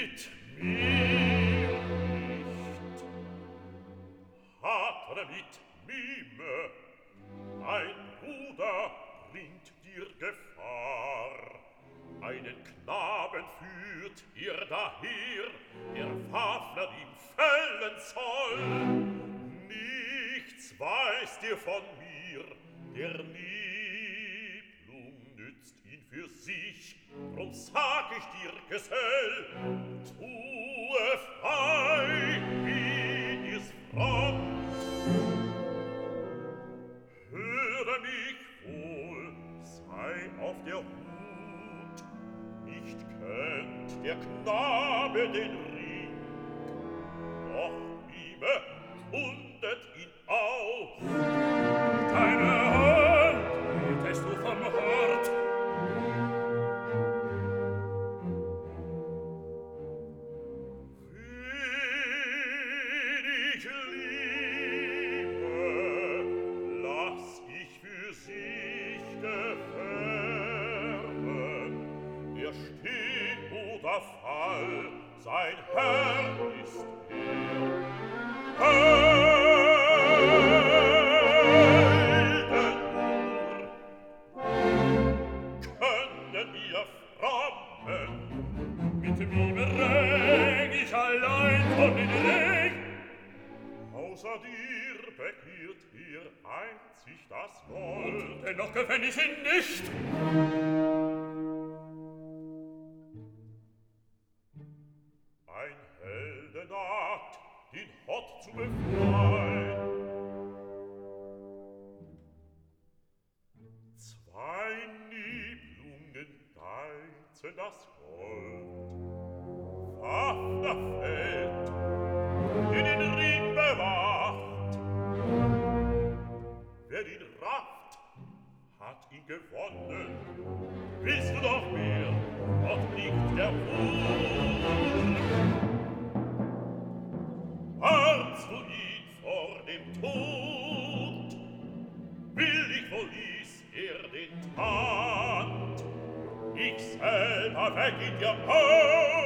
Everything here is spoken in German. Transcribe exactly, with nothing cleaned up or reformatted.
mit mir nicht. Hatre mit Mime, ein Bruder bringt dir Gefahr. Einen Knaben führt ihr daher, der Fafner ihm fällen soll. Nichts weißt ihr von mir, der Niblung nützt ihn für sich. Drum sag ich dir, Gesell, tue frei, wie dir's frommt. Höre mich wohl, sei auf der Hut, nicht kennt der Knabe den Ring, doch Mime kundet ihn aus. Deine Hand hältst du vom Hort. Wen ich liebe, lass ich für sich gefärben. Der steht oder Fall, sein Herr ist er. Helden nur können wir Frommen. Mit Mime räng ich allein von den Reg. Außer dir begehrt ihr einzig das Gold. Dennoch gewänn ich ihn nicht. Ein Heldenakt, den Hott zu befreien. Zwei Niblungen geizen das Gold. Fafner fällt, der den Ring bewacht. Wer ihn rafft, hat ihn gewonnen. Willst du noch mehr? Dort liegt der Wurm. Warnst du ihn vor dem Tod? Willig verließ er den Tand. Ich selber weg in der Haut.